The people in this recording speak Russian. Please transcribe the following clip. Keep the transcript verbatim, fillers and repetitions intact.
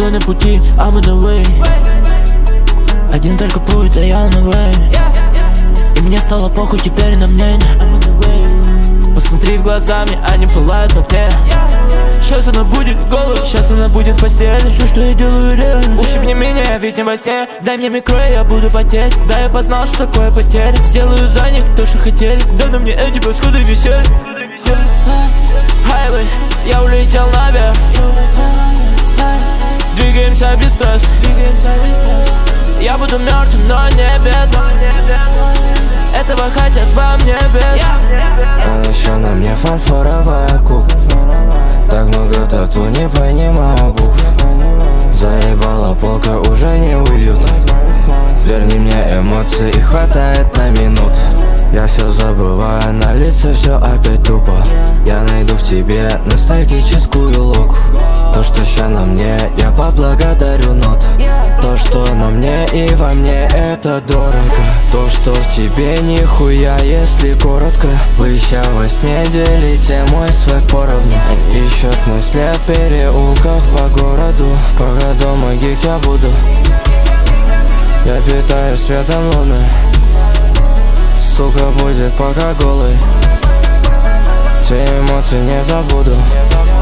Она на пути, I'm on the way. Один только путь, а я on the way. И мне стало похуй теперь на мнение. I'm on the way. Посмотри в глаза мне, они пылают в окне. Сейчас она будет голой, сейчас она будет в постели. Все, что я делаю, реально. Ущипни меня, ведь не во сне. Дай мне микро, и я буду потеть. Да, я познал, что такое потеря. Сделаю за них то, что хотели. Да на мне эти паскуды висели. Хайвей, я улетел наверх. Двигаемся без стресса. Я буду мертвым, но не бедным. Этого хотят во мне без. А еще на мне фарфоровая кукла. Так много тату, не понимаю букв. Заебала полка, уже не уютно. Верни мне эмоции, и хватает на минут. Я все забываю, на лице все опять тупо. Я найду в тебе ностальгическую локу. То, что ща на мне, я поблагодарю нот. То, что на мне и во мне, это дорого. То, что в тебе нихуя, если коротко. Вы ща во сне делите мой свек поровну. Ищут мысли в переулках по городу. Пока дома гик я буду. Я питаю светом луны. Сука будет пока голый. Те эмоции не забуду.